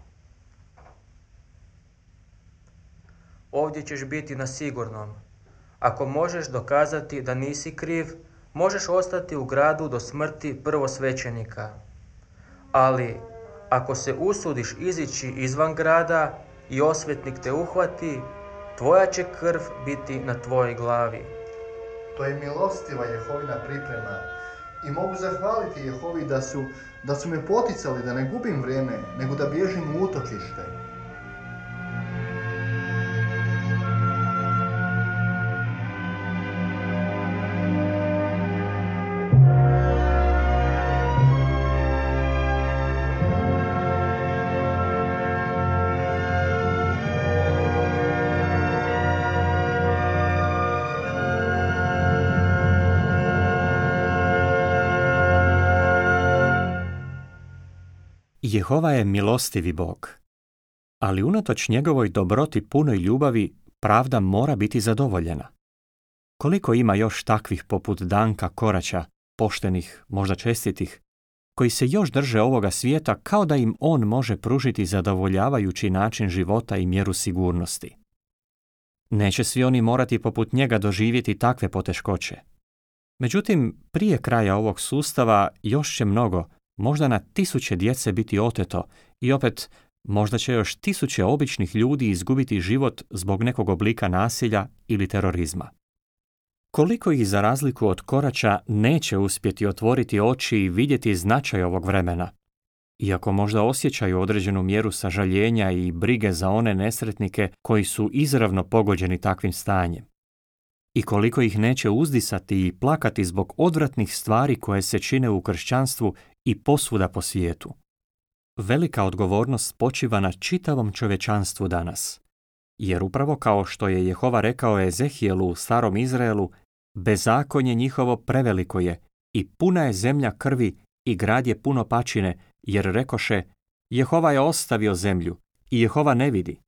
Ovdje ćeš biti na sigurnom. Ako možeš dokazati da nisi kriv, možeš ostati u gradu do smrti prvosvećenika. Ali ako se usudiš izići izvan grada i osvetnik te uhvati, tvoja će krv biti na tvojoj glavi. To je milostiva Jehovina priprema i mogu zahvaliti Jehovi da su me poticali da ne gubim vrijeme, nego da bježim u utočište. Jehova je milostivi Bog, ali unatoč njegovoj dobroti punoj ljubavi, pravda mora biti zadovoljena. Koliko ima još takvih poput Danka Koraća, poštenih, možda čestitih, koji se još drže ovoga svijeta kao da im on može pružiti zadovoljavajući način života i mjeru sigurnosti. Neće svi oni morati poput njega doživjeti takve poteškoće. Međutim, prije kraja ovog sustava još će mnogo, možda na 1000 djece biti oteto i opet možda će još 1000 običnih ljudi izgubiti život zbog nekog oblika nasilja ili terorizma. Koliko ih za razliku od Koraća neće uspjeti otvoriti oči i vidjeti značaj ovog vremena, iako možda osjećaju određenu mjeru sažaljenja i brige za one nesretnike koji su izravno pogođeni takvim stanjem. I koliko ih neće uzdisati i plakati zbog odvratnih stvari koje se čine u kršćanstvu i posvuda po svijetu. Velika odgovornost počiva na čitavom čovječanstvu danas. Jer upravo kao što je Jehova rekao Ezehijelu u starom Izraelu, bezakonje njihovo preveliko je i puna je zemlja krvi i grad je puno pačine, jer rekoše, Jehova je ostavio zemlju i Jehova ne vidi.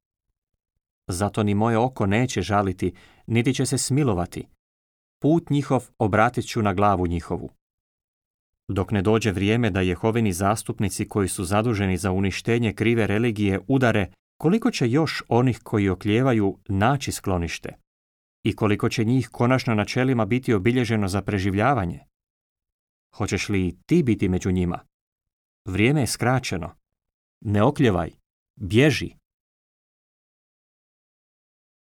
Zato ni moje oko neće žaliti, niti će se smilovati. Put njihov obratit ću na glavu njihovu. Dok ne dođe vrijeme da Jehovini zastupnici koji su zaduženi za uništenje krive religije udare, koliko će još onih koji oklijevaju naći sklonište? I koliko će njih konačno na čelima biti obilježeno za preživljavanje? Hoćeš li ti biti među njima? Vrijeme je skraćeno. Ne okljevaj, bježi.